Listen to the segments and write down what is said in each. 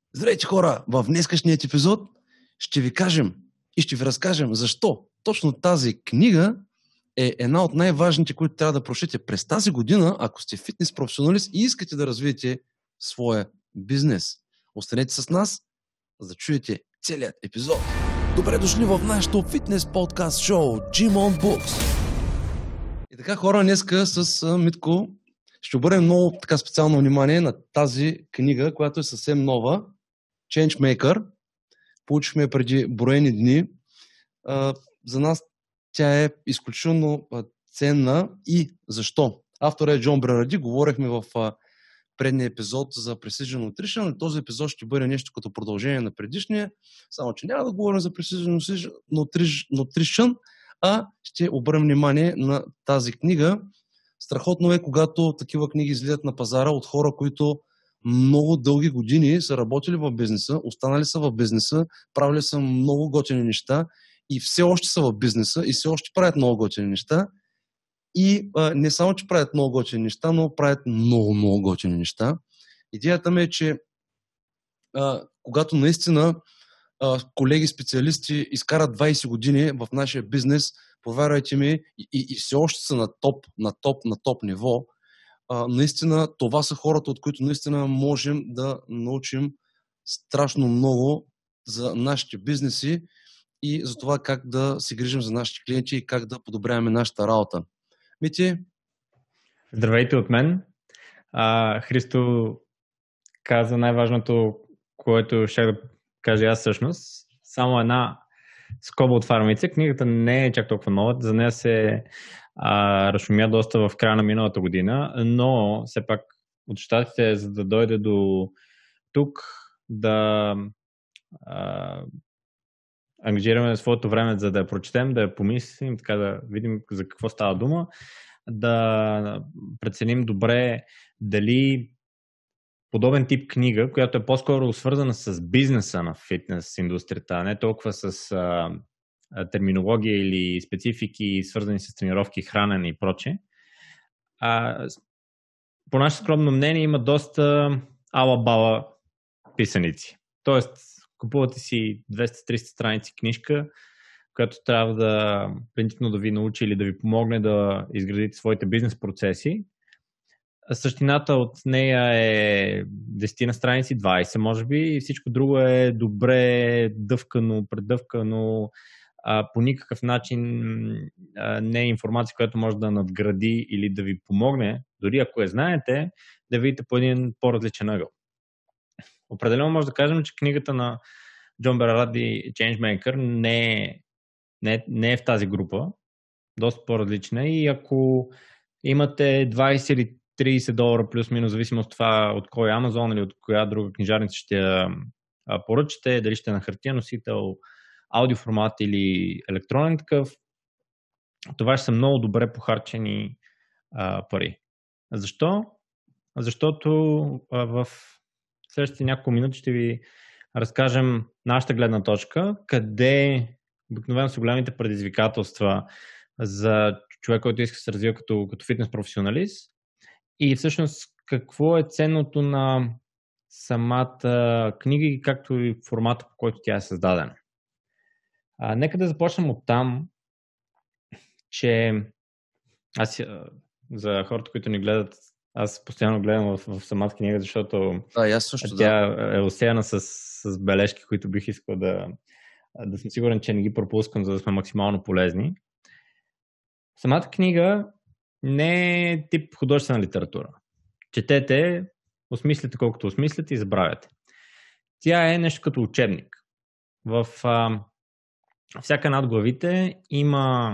Здравейте хора! В днескашният епизод ще ви кажем и ще ви разкажем защо точно тази книга е една от най-важните, които трябва да прочетете през тази година, ако сте фитнес професионалист и искате да развиете своя бизнес. Останете с нас, за да чуете целият епизод. Добре дошли в нашото фитнес подкаст шоу Gym on Books. И така хора, днеска с Митко ще обърнем много така специално внимание на тази книга, която е съвсем нова. Changemaker. Получихме преди броени дни. За нас тя е изключително ценна. И защо? Авторът е Джон Беради. Говорихме в предния епизод за Precision Nutrition. Този епизод ще бъде нещо като продължение на предишния. Само, че няма да говорим за Precision Nutrition, а ще обърнем внимание на тази книга. Страхотно е, когато такива книги излизат на пазара от хора, които много дълги години са работили в бизнеса, останали са в бизнеса, правили са много готини неща и все още са в бизнеса и все още правят много готини неща. И не само, че правят много готини неща, но правят много готини неща. Идеята ми е, че когато наистина колеги специалисти изкарат 20 години в нашия бизнес, повярвайте ми, и все още са на топ ниво, наистина това са хората, от които наистина можем да научим страшно много за нашите бизнеси и за това как да се грижим за нашите клиенти и как да подобряваме нашата работа. Мити? Здравейте от мен. Христо каза най-важното, което ще да кажа аз всъщност. Само една скоба от фармица. Книгата не е чак толкова нова. За нея се разшумя доста в края на миналата година, но все пак от щатите, за да дойде до тук, да ангажираме своето време, за да я прочетем, да я помислим, така да видим за какво става дума, да преценим добре дали подобен тип книга, която е по-скоро свързана с бизнеса на фитнес индустрията, а не толкова с терминология или специфики, свързани с тренировки, хранене и прочее. По наше скромно мнение има доста ала-бала писаници. Тоест, купувате си 200-300 страници книжка, която трябва да принципно да ви научи или да ви помогне да изградите своите бизнес процеси. Същината от нея е 10 на страници, 20 може би, и всичко друго е добре дъвкано, предъвкано, по никакъв начин не е информация, която може да надгради или да ви помогне, дори ако я знаете, да видите по един по-различен ъгъл. Определено може да кажем, че книгата на Джон Беради Changemaker не е в тази група, доста по-различна, и ако имате 20 или $30 плюс-минус, зависимо от това от кой Amazon или от коя друга книжарница ще я поръчате, дали ще е на хартиен носител, аудиоформат или електронен такъв, това ще са много добре похарчени пари. Защо? Защото в следващите няколко минути ще ви разкажем нашата гледна точка, къде обикновено са големите предизвикателства за човек, който иска да се развива като фитнес професионалист, и всъщност какво е ценното на самата книга, както и формата, по който тя е създадена. Нека да започнем от там, че аз за хората, които ни гледат, аз постоянно гледам в самата книга, защото тя е усеяна с бележки, които бих искал да съм сигурен, че не ги пропускам, за да сме максимално полезни. Самата книга не е тип художествена литература. Четете, осмисляте колкото осмисляте и забравяте. Тя е нещо като учебник. В всяка една от главите има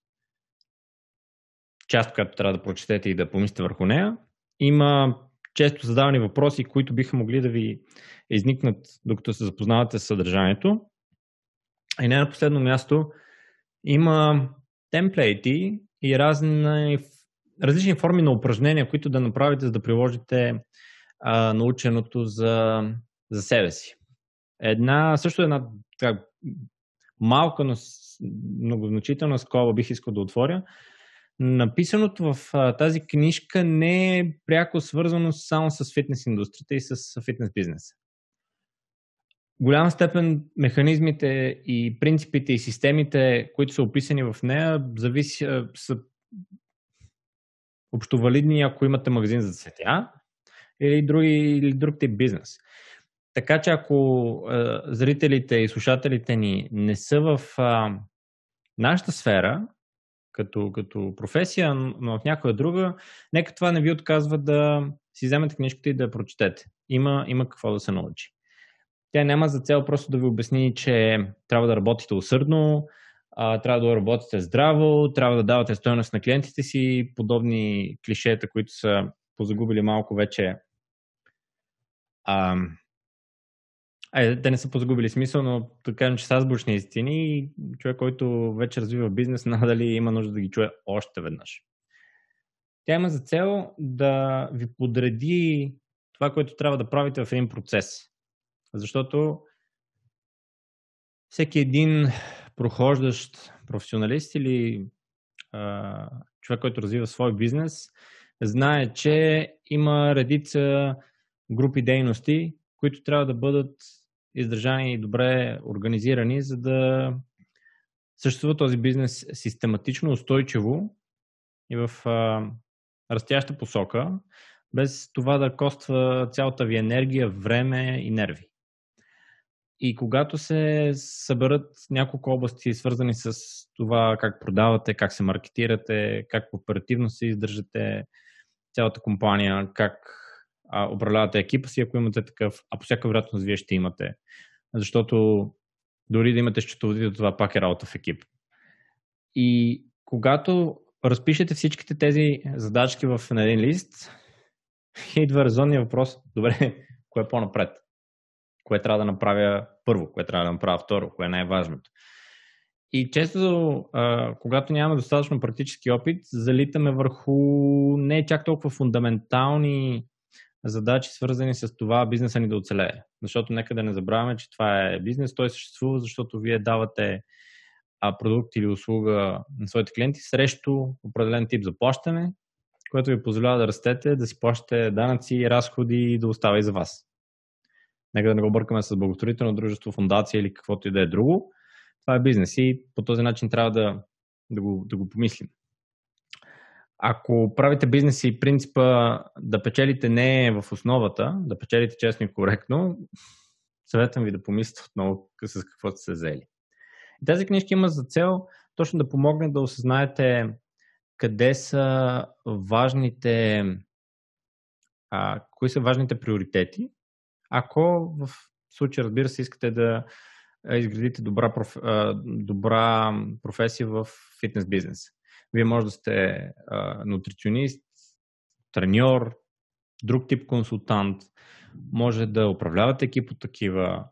част, която трябва да прочетете и да помислите върху нея. Има често задавани въпроси, които биха могли да ви изникнат, докато се запознавате с съдържанието. И не на последно място има темплейти и различни форми на упражнения, които да направите, за да приложите наученото за себе си. Една така, малка, но многозначителна скоба бих искал да отворя. Написаното в тази книжка не е пряко свързано само с фитнес индустрията и с фитнес бизнеса. голяма степен механизмите и принципите и системите, които са описани в нея, са общовалидни, ако имате магазин за цветя или друг тип бизнес. Така че ако зрителите и слушателите ни не са в нашата сфера, като професия, но в някоя друга, нека това не ви отказва да си вземете книжката и да я прочетете. Има какво да се научи. Тя няма за цел просто да ви обясни, че трябва да работите усърдно, трябва да работите здраво, трябва да давате стойност на клиентите си, подобни клишета, които са позагубили малко вече. Да не са позагубили смисъл, но да кажем, че са азбучни истини и човек, който вече развива бизнес, надали има нужда да ги чуе още веднъж. Тя има за цел да ви подреди това, което трябва да правите в един процес. Защото всеки един прохождащ професионалист или човек, който развива свой бизнес, знае, че има редица групи дейности, които трябва да бъдат издържани и добре организирани, за да съществува този бизнес систематично, устойчиво и в растяща посока, без това да коства цялата ви енергия, време и нерви. И когато се съберат няколко области, свързани с това как продавате, как се маркетирате, как оперативно се издържате цялата компания, как управлявате екипа си, ако имате такъв, а по всяка вероятност вие ще имате. Защото дори да имате счетоводител, това пак е работа в екип. И когато разпишете всичките тези задачки в един лист, идва резонният въпрос: добре, кое е по-напред? Кое трябва да направя първо? Кое трябва да направя второ? Кое е най-важното? И често, когато нямаме достатъчно практически опит, залитаме върху не чак толкова фундаментални задачи, свързани с това бизнеса ни да оцелее. Защото нека да не забравяме, че това е бизнес, той съществува, защото вие давате продукт или услуга на своите клиенти срещу определен тип заплащане, което ви позволява да растете, да си плащате данъци, разходи и да остава и за вас. Нека да не го бъркаме с благотворително дружество, фондация или каквото и да е друго. Това е бизнес и по този начин трябва да го помислим. Ако правите бизнес и принципа да печелите не е в основата, да печелите честно и коректно, съветвам ви да помислите отново с какво сте се взели. И тази книжка има за цел точно да помогне да осъзнаете къде са важните, кои са важните приоритети. Ако в случая, разбира се, искате да изградите добра професия в фитнес бизнес. Вие може да сте нутриционист, треньор, друг тип консултант, може да управлявате екип от такива.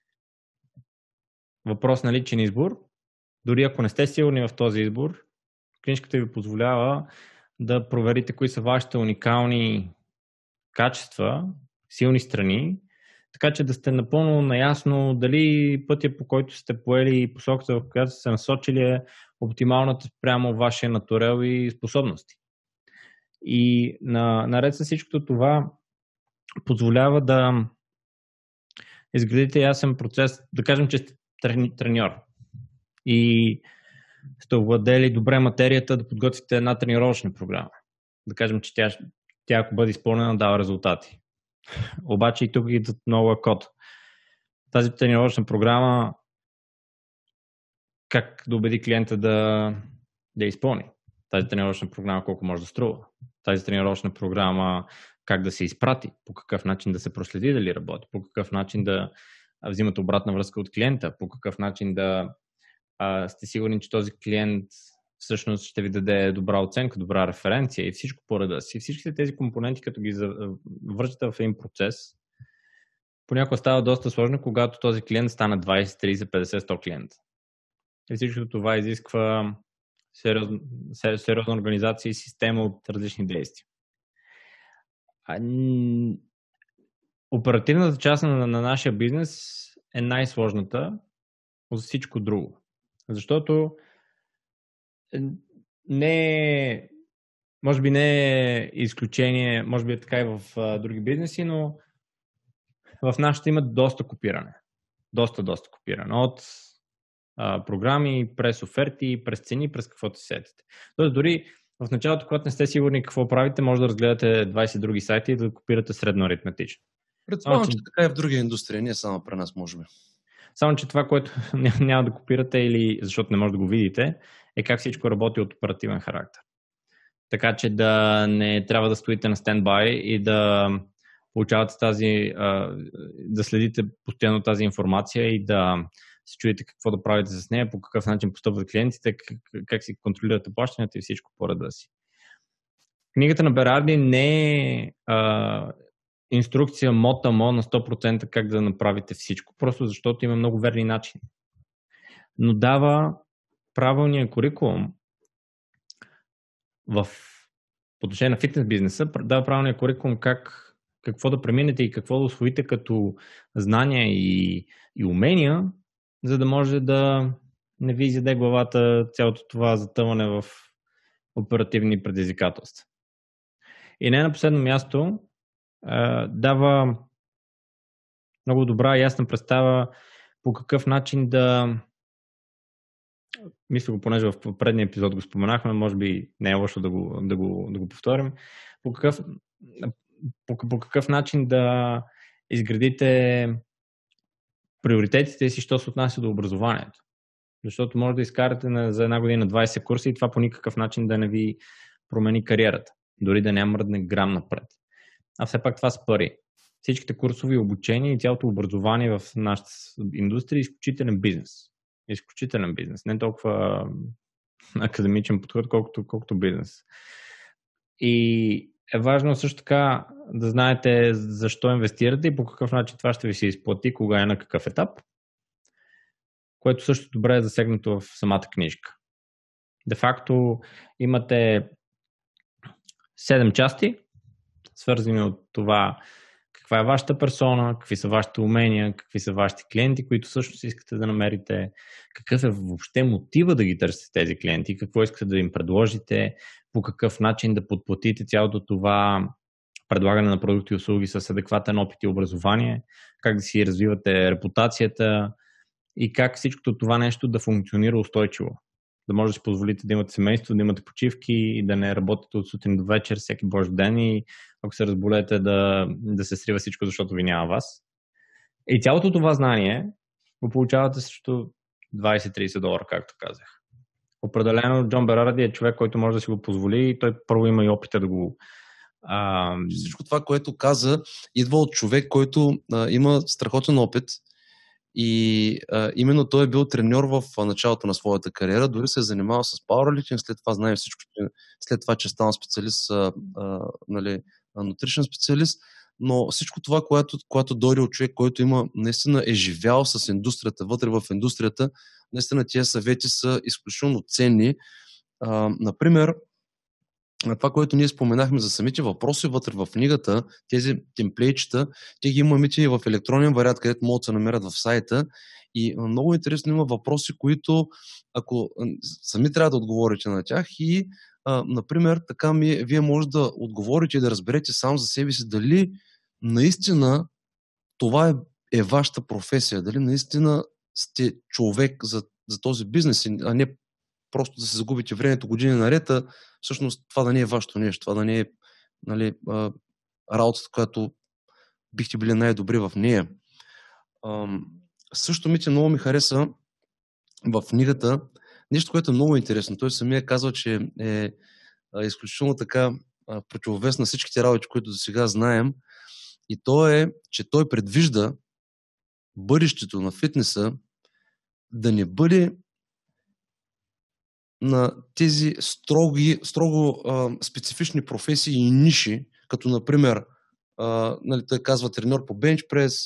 Въпрос на личен избор. Дори ако не сте сигурни в този избор, книжката ви позволява да проверите кои са вашите уникални качества, силни страни, така че да сте напълно наясно дали пътя, по който сте поели и посоката, в която сте се насочили, е оптималната спрямо вашия натурел и способности. И наред с всичкото това позволява да изградите ясен процес, да кажем, че сте треньор и сте овладели добре материята, да подготвите една тренировъчна програма. Да кажем, че тя ако бъде изпълнена, дава резултати. Обаче и тук идват много код. Тази тренировъчна програма, как да убеди клиента да изпълни? Тази тренировъчна програма колко може да струва? Тази тренировъчна програма как да се изпрати? По какъв начин да се проследи дали работи? По какъв начин да взимате обратна връзка от клиента? По какъв начин да сте сигурни, че този клиент всъщност ще ви даде добра оценка, добра референция и всичко по реда си. Всичките тези компоненти, като ги връщате в един процес, понякога става доста сложно, когато този клиент стане 20, 30, 50, 100 клиента. И всичко това изисква сериозна организация и система от различни действия. Оперативната част на нашия бизнес е най-сложната от всичко друго. Защото може би не е изключение, може би е така и в други бизнеси, но в нашата има доста копиране. Доста копирано. От програми, през оферти, през цени, през каквото се сетите. Тоест дори в началото, когато не сте сигурни какво правите, може да разгледате 20 други сайти и да копирате средно аритметично. Предполагам, че така е в други индустрии, не само при нас, може би. Само, че това, което няма да копирате или защото не може да го видите, е как всичко работи от оперативен характер. Така че да не трябва да стоите на стендбай и да получавате да следите постоянно тази информация и да се чуете какво да правите с нея, по какъв начин постъпват клиентите, как си контролирате плащанията и всичко по реда си. Книгата на Берарди не е инструкция мотамо на 100% как да направите всичко, просто защото има много верни начини. Но дава правилния курикулум по отношение на фитнес бизнеса, дава правилния курикулум какво да преминете и какво да усвоите като знания и умения, за да може да не ви изяде главата цялото това затъване в оперативни предизвикателства. И не на последно място, дава много добра и ясна представа по какъв начин мисля го, понеже в предния епизод го споменахме, може би не е лошо да го повторим, по какъв начин да изградите приоритетите си, що се отнася до образованието. Защото може да изкарате за една година 20 курса и това по никакъв начин да не ви промени кариерата. Дори да няма мръдне грам напред. А все пак това са пари. Всичките курсови обучения и цялото образование в нашата индустрия е изключителен бизнес. Изключителен бизнес. Не толкова академичен подход, колкото бизнес. И е важно също така да знаете защо инвестирате и по какъв начин това ще ви се изплати, кога е на какъв етап, което също добре е засегнато в самата книжка. Де факто имате 7 части, свързани от това каква е вашата персона, какви са вашите умения, какви са вашите клиенти, които всъщност искате да намерите, какъв е въобще мотива да ги търсите тези клиенти, какво искате да им предложите, по какъв начин да подплатите цялото това предлагане на продукти и услуги с адекватен опит и образование, как да си развивате репутацията и как всичкото това нещо да функционира устойчиво. Да може да си позволите да имате семейство, да имате почивки и да не работите от сутрин до вечер всеки божи ден и ако се разболете да се срива всичко, защото ви няма вас. И цялото това знание го получавате срещу $20-30, както казах. Определено Джон Берарди е човек, който може да си го позволи и той първо има и опита да го... Всичко това, което каза, идва от човек, който има страхотен опит. И именно той е бил треньор в началото на своята кариера, дори се е занимавал с powerlifting, след това знаем всичко, след това, че е станал специалист, нутришен специалист, но всичко това, което дойде от човек, който наистина е живял с индустрията, вътре в индустрията, наистина тия съвети са изключително ценни. Например, това, което ние споменахме за самите въпроси вътре в книгата, тези темплейтчета, те ги имаме и в електронен вариант, където могат да се намерят в сайта. И много интересно има въпроси, които ако сами трябва да отговорите на тях и, например, така вие може да отговорите и да разберете сам за себе си дали наистина това е вашата професия, дали наистина сте човек за този бизнес, а не просто да се загубите времето години наред, всъщност това да не е вашето нещо, това да не е работата, която бихте били най-добри в нея. Също много ми хареса в книгата нещо, което е много интересно. Той самия казва, че е изключително така противовес на всичките работи, които до сега знаем. И то е, че той предвижда бъдещето на фитнеса да не бъде на тези строго специфични професии и ниши, като например, той казва треньор по бенч прес,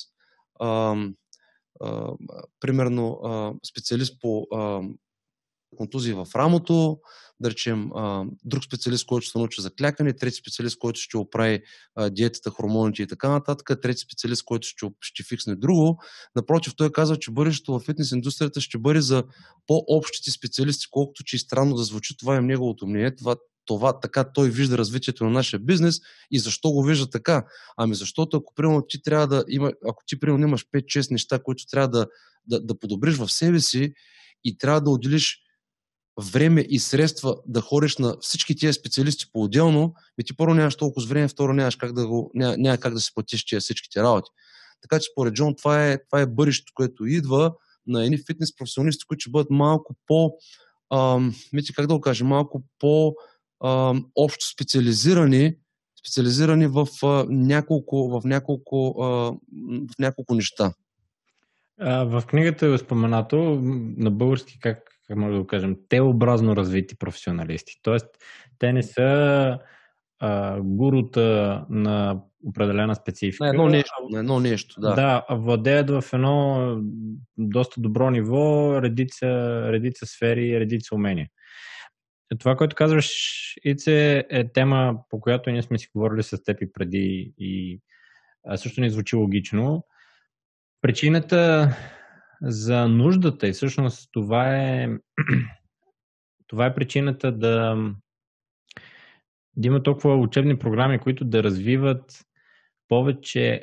примерно специалист по контузии в рамото, да речем друг специалист, който ще се научи за клякане, трети специалист, който ще оправи диетата, хормоните и така нататък, трети специалист, който ще фиксне друго. Напротив, той казва, че бъдещето в фитнес индустрията ще бъде за по-общите специалисти, колкото че е странно да звучи, това е неговото мнение. Това това така той вижда развитието на нашия бизнес и защо го вижда така. Ами защото ако примерно ти трябва да има, ако ти примерно имаш 5-6 неща, които трябва да подобриш в себе си и трябва да отделиш време и средства да ходиш на всички тия специалисти по-отделно, ти първо нямаш толкова време, второ няма как да си платиш тия всичките работи. Така че според Джон това е бъдещето, което идва на едни фитнес професионалисти, които ще бъдат малко как да го кажа, малко по-общо специализирани в няколко неща. В книгата е споменато на български, как може да го кажем, Т-образно развити професионалисти. Тоест, те не са гурута на определена специфика. На едно нещо, да. Да, владеят в едно доста добро ниво редица сфери, редица умения. Това, което казваш, Ице, е тема, по която ние сме си говорили с теб и преди и също не звучи логично. Причината за нуждата и всъщност това е причината да има толкова учебни програми, които да развиват повече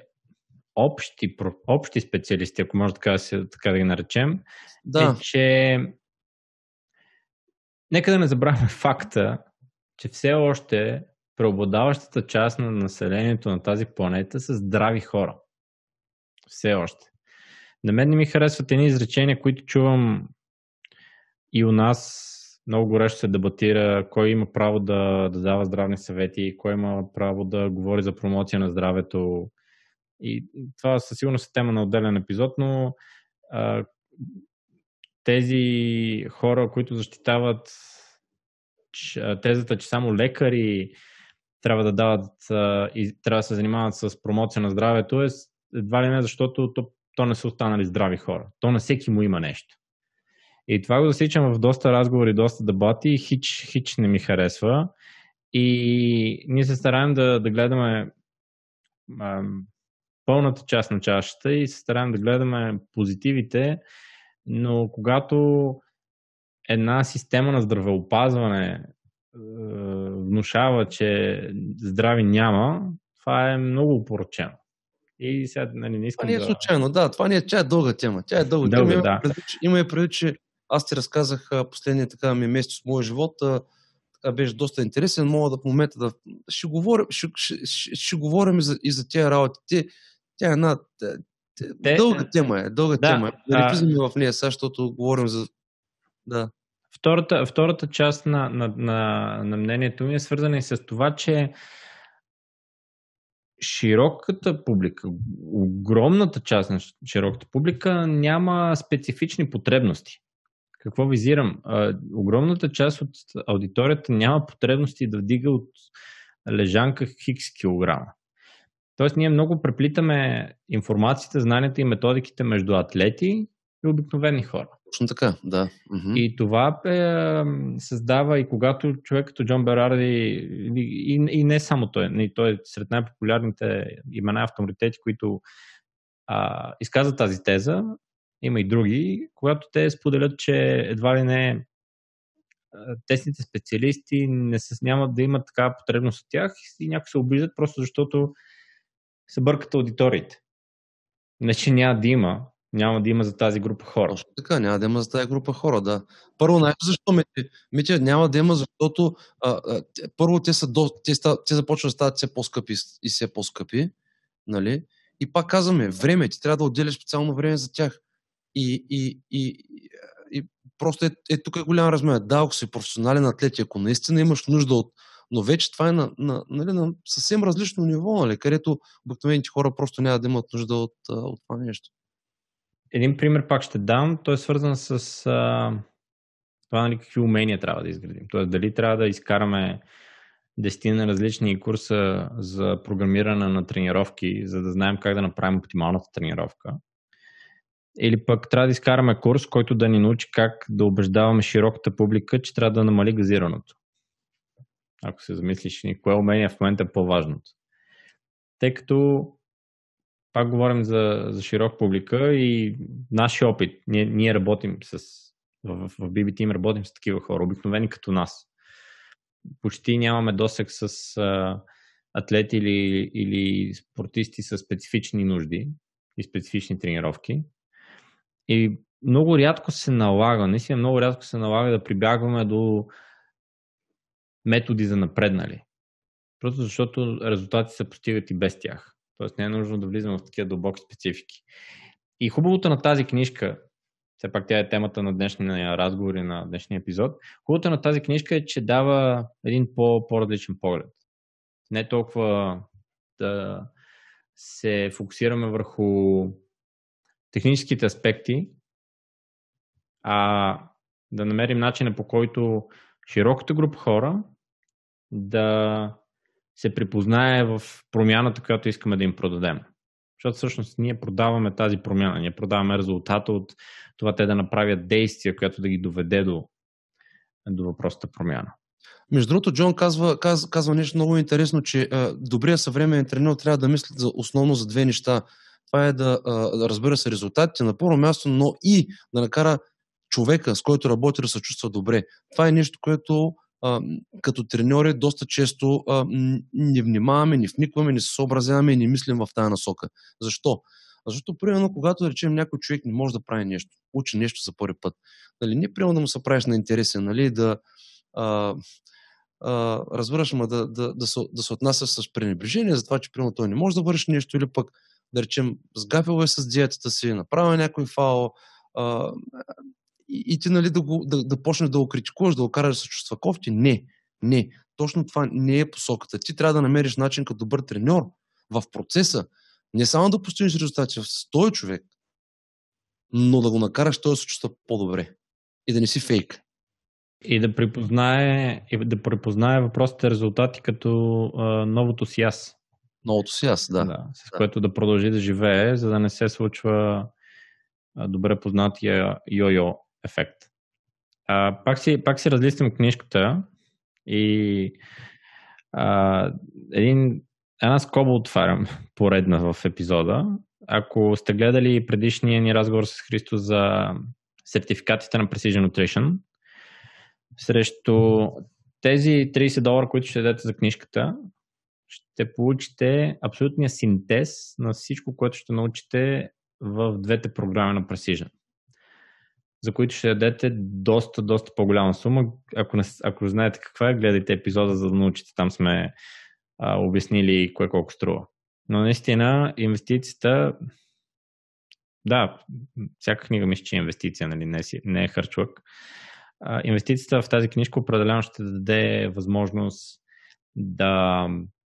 общи специалисти, ако може така да ги наречем, да. Е, че нека да не забравяме факта, че все още преобладаващата част на населението на тази планета са здрави хора. Все още. На мен не ми харесват едни изречения, които чувам и у нас много горещо се дебатира кой има право да дава здравни съвети, кой има право да говори за промоция на здравето. И това със сигурност е тема на отделен епизод, но тези хора, които защитават тезата, че само лекари трябва да дават и трябва да се занимават с промоция на здравето, едва ли не, защото то не са останали здрави хора. То на всеки му има нещо. И това го засичам в доста разговори, доста дебати и хич не ми харесва. И ние се стараем да гледаме пълната част на чашата и се стараем да гледаме позитивите, но когато една система на здравеопазване внушава, че здрави няма, това е много опорочено. И сега не искам това не е случайно, да. Тя е дълга тема. Тя е дълга тема. Да. Има и преди, че аз ти разказах последния ми месец от моя живот. Беше доста интересен. Мога в момента ще говорим и за тия работи. Тя е една дълга тема. Да не влизаме в нея сега, защото говорим за... Да. Втората част на мнението ми е свързана и с това, че широката публика, огромната част на широката публика няма специфични потребности. Какво визирам? Огромната част от аудиторията няма потребности да вдига от лежанка хикс килограма. Тоест ние много преплитаме информацията, знанията и методиките между атлети и обикновени хора. Точно така, да. И това създава и когато човек като Джон Берарди и не само той е сред най-популярните имена авторитети, които изказват тази теза, има и други, когато те споделят, че едва ли не тесните специалисти нямат да имат такава потребност от тях и някои се обиждат просто защото се бъркат аудиториите. Не, че няма да има за тази група хора. Точно така, няма да има за тази група хора, да. Първо, защо Митя няма да има, защото първо те започват да стават все по-скъпи и все по-скъпи, нали? И пак казваме, време, ти трябва да отделяш специално време за тях. И просто тук е голям размер. Да, ако си професионален атлет, ако наистина имаш нужда от... Но вече това е на съвсем различно ниво, нали? Където обикновените хора просто няма да имат нужда от това нещо. Един пример пак ще дам. Той е свързан с това, нали, какви умения трябва да изградим. Тоест, дали трябва да изкараме 10 на различни курса за програмиране на тренировки, за да знаем как да направим оптималната тренировка. Или пък трябва да изкараме курс, който да ни научи как да убеждаваме широката публика, че трябва да намали газираното. Ако се замислиш, кое умение в момента е по-важното. Тъй като пак говорим за широк публика и нашия опит. Ние работим в BB Team работим с такива хора, обикновени като нас. почти нямаме досег с атлети или спортисти с специфични нужди и специфични тренировки. И много рядко се налага, наистина много рядко се налага да прибягваме до методи за напреднали. Просто защото резултати се постигат и без тях. Тоест не е нужно да влизаме в такива дълбоки специфики. И хубавото на тази книжка, все пак тя е темата на днешния разговор и на днешния епизод, хубавото на тази книжка е, че дава един по-различен поглед. Не толкова да се фокусираме върху техническите аспекти, а да намерим начина, по който широката група хора да се припознае в промяната, която искаме да им продадем. Защото всъщност ние продаваме тази промяна, ние продаваме резултата от това те да направят действия, която да ги доведе до въпросната промяна. Между другото, Джон казва нещо много интересно, че добрият съвременен тренер трябва да мисли основно за две неща. Това е да разбира се резултатите на първо място, но и да накара човека, с който работи, да се чувства добре. Това е нещо, което като треньори доста често не внимаваме, не вникваме, не се съобразяваме и не мислим в тази насока. Защо? Защото, примерно, когато да речем някой човек не може да прави нещо, учи нещо за първи път, нали, не примерно да му се правиш на интересен, нали, да разбираш, да се отнася с пренебрежение за това, че примерно той не може да върши нещо или пък да речем сгафил е с диетата си, направил някой фаул и ти нали, да почнеш да го критикуваш, да го караш да се чувства кофти. Не. Точно това не е посоката. Ти трябва да намериш начин като добър треньор в процеса, не само да постигнеш резултати с този човек, но да го накараш той да се чувства по-добре и да не си фейк. И да припознае въпросите резултати като новото си аз. Новото си аз, да. С което да продължи да живее, за да не се случва добре познатия йо-йо ефект. Пак си разлистим книжката и една скоба отварям поредна в епизода. Ако сте гледали предишния ни разговор с Христо за сертификатите на Precision Nutrition, срещу тези $30, които ще дадете за книжката, ще получите абсолютния синтез на всичко, което ще научите в двете програми на Precision, за които ще дадете доста по-голяма сума. Ако знаете каква е, гледайте епизода, за да научите. Там сме обяснили кое колко струва. Но наистина инвестицията, да, всяка книга мисля, че е инвестиция, нали? Не е харчлък. Инвестицията в тази книжка определено ще даде възможност да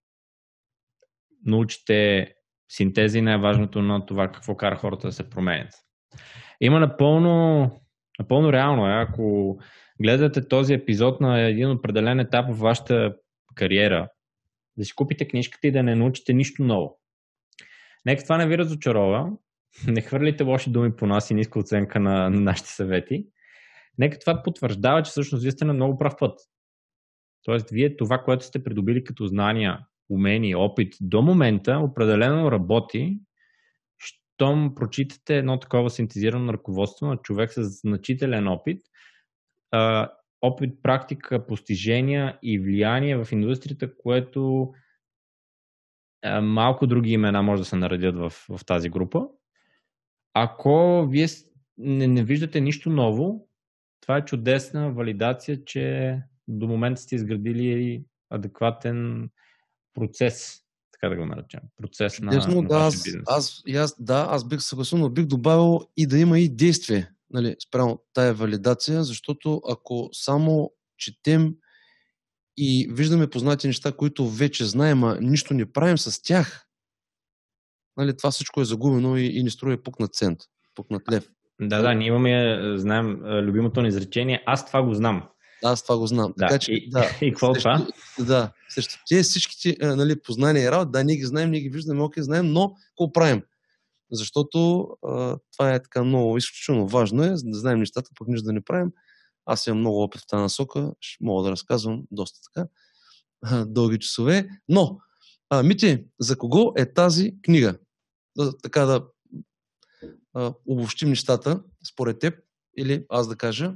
научите синтези, най-важното на това какво кара хората да се променят. Има напълно реално ако гледате този епизод на един определен етап в вашата кариера, да си купите книжката и да не научите нищо ново. Нека това не ви разочарова, не хвърлите лоши думи по нас и ниска оценка на нашите съвети. Нека това потвърждава, че всъщност вие сте на много прав път. Тоест, вие това, което сте придобили като знания, умения, опит до момента, определено работи, щом прочитате едно такова синтезирано ръководство на човек с значителен опит, опит, практика, постижения и влияние в индустрията, което малко други имена може да се наредят в тази група. Ако вие не виждате нищо ново, това е чудесна валидация, че до момента сте изградили адекватен процес, така да го наречем. Процес на вашия бизнес. Аз бих съгласил, но бих добавил и да има и действие, нали, спрямо тая валидация, защото ако само четем и виждаме познати неща, които вече знаем, а нищо не правим с тях, нали, това всичко е загубено и не струва пукнат цент, пукнат лев. Да, ние знаем любимото ни изречение, аз това го знам. Аз това го знам. Да, така, че, и какво това? Да, срещу тези всичките нали, познания и работа, ние ги знаем, ние ги виждаме, знаем, но какво правим? Защото това е така много изключително важно да знаем нещата, пък нищо да не правим. Аз имам много опит в тази насока, ще мога да разказвам доста така дълги часове. Но, Мити, за кого е тази книга? Така да обобщим нещата според теб, или аз да кажа.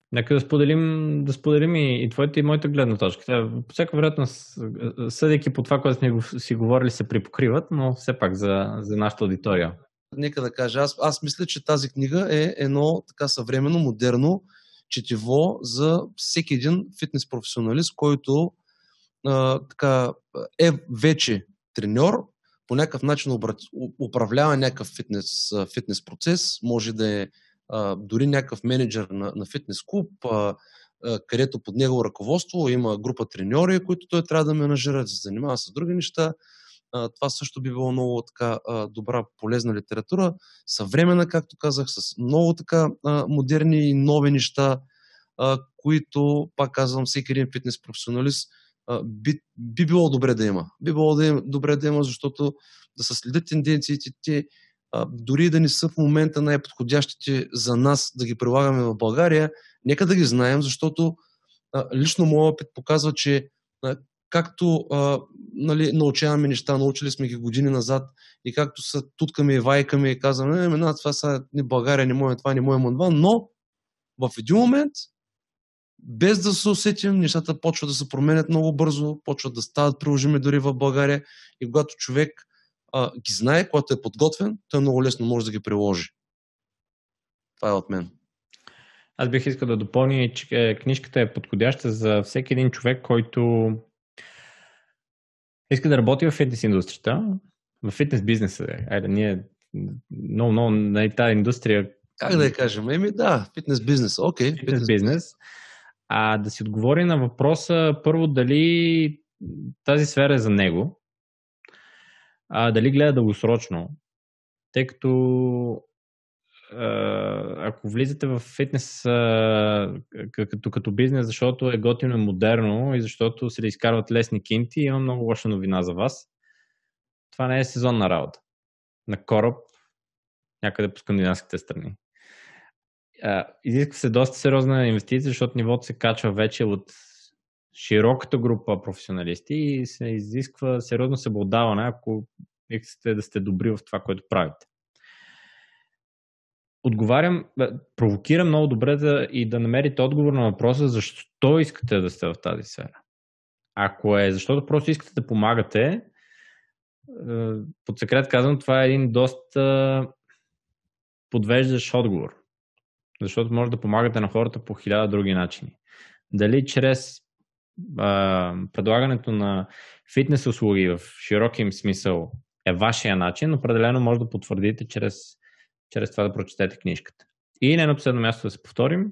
Нека да споделим и твоята и моята гледна точка. По всяка вероятност, съдейки по това, което сме си говорили, се припокриват, но все пак за нашата аудитория. Нека да кажа, аз мисля, че тази книга е едно така съвременно, модерно четиво за всеки един фитнес професионалист, който така, е вече треньор, по някакъв начин управлява някакъв фитнес процес, може да е дори някакъв менеджер на фитнес клуб, където под него ръководство има група треньори, които той трябва да менажира, да се занимава с други неща. Това също би било много така добра, полезна литература. Съвременна, както казах, с много така модерни и нови неща, които, пак казвам, всеки един фитнес професионалист би било добре да има. Би било добре да има, защото да се следят тенденциите, те дори да не са в момента най-подходящите за нас да ги прилагаме в България, нека да ги знаем, защото лично моят опит показва, че както нали, научаваме неща, научили сме ги години назад и както са туткаме и вайкаме и казваме, това са България, не може това, не може това, но в един момент, без да се усетим, нещата почват да се променят много бързо, почват да стават приложими дори в България и когато човек ги знае, когато е подготвен, той много лесно може да ги приложи. Това е от мен. Аз бих искал да допълня, че книжката е подходяща за всеки един човек, който иска да работи в фитнес индустрията, в фитнес бизнеса. Ние много на тази индустрия. Как да я кажем? Фитнес бизнес. Окей. Фитнес бизнес. Да си отговори на въпроса първо дали тази сфера е за него, дали гледа дългосрочно, тъй като ако влизате в фитнес като бизнес, защото е готино и модерно и защото се да изкарват лесни кинти, има много лоша новина за вас. Това не е сезонна работа. На кораб някъде по скандинавските страни. Изисква се доста сериозна инвестиция, защото нивото се качва вече от широката група професионалисти и се изисква сериозно съблюдаване, ако искате да сте добри в това, което правите. Провокирам много добре и да намерите отговор на въпроса защо искате да сте в тази сфера. Ако е защото просто искате да помагате, под секрет казвам, това е един доста подвеждащ отговор. Защото може да помагате на хората по 1000 други начини. Дали чрез предлагането на фитнес услуги в широк им смисъл е вашия начин, определено може да потвърдите чрез това да прочетете книжката. И не на последно място да се повторим.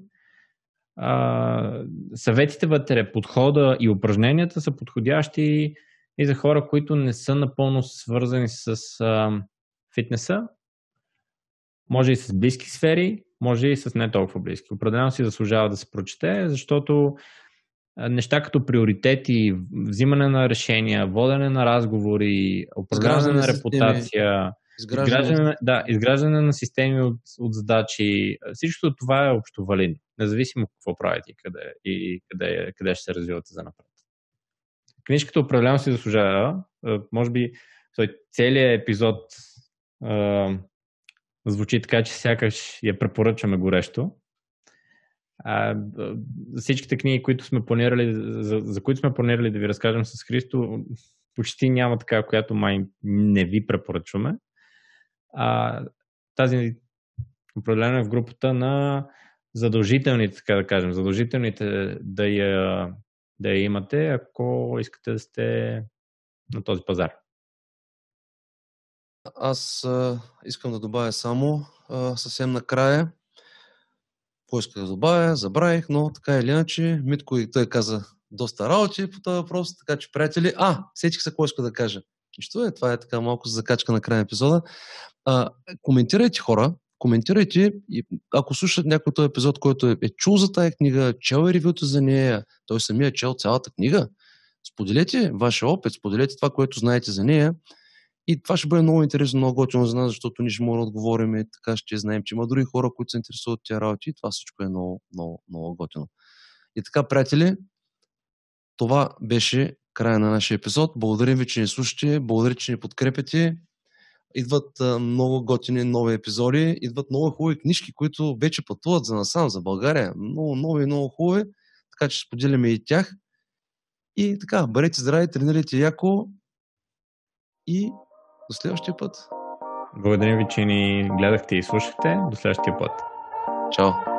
Съветите вътре, подхода и упражненията са подходящи и за хора, които не са напълно свързани с фитнеса. Може и с близки сфери, може и с не толкова близки. Определено си заслужава да се прочете, защото неща като приоритети, взимане на решения, водене на разговори, управляване на репутация, изграждане на системи от задачи, всичко това е общо валидно, независимо какво правите и къде ще се развивате за напред. Книжката определено си заслужава. Може би целият епизод звучи така, че сякаш я препоръчваме горещо. Всичките книги, които сме планирали, за които сме планирали да ви разкажем с Христо, почти няма така, която май не ви препоръчваме. Тази определено е в групата на задължителните, така да кажем, задължителните да я имате, ако искате да сте на този пазар. Аз искам да добавя само съвсем накрая. Какво исках да добавя? Забравих, но така или иначе, Митко и той каза доста работи по този въпрос, така че, приятели, сетих се какво иска да кажа. Нищо това е така малко за закачка на края на епизода. Коментирайте, хора, коментирайте и ако слушат някой този епизод, който е чул за тая книга, чел е ревюто за нея, той самия чел цялата книга, споделете вашия опит, споделете това, което знаете за нея. И това ще бъде много интересно, много готино за нас, защото ние ще можем да отговорим и така ще знаем, че има други хора, които се интересуват от тия работи и това всичко е много, много, много готино. И така, приятели, това беше края на нашия епизод. Благодарим ви, че ни слушате, благодаря, че ни подкрепяте идват много готини нови епизоди, идват много хубави книжки, които вече пътуват за насам, за България. Много нови и много хубави, така че споделяме и тях. И така, бъдете здрави, тренирайте яко и до следващия път. Благодарим ви, че ни гледахте и слушахте. До следващия път. Чао!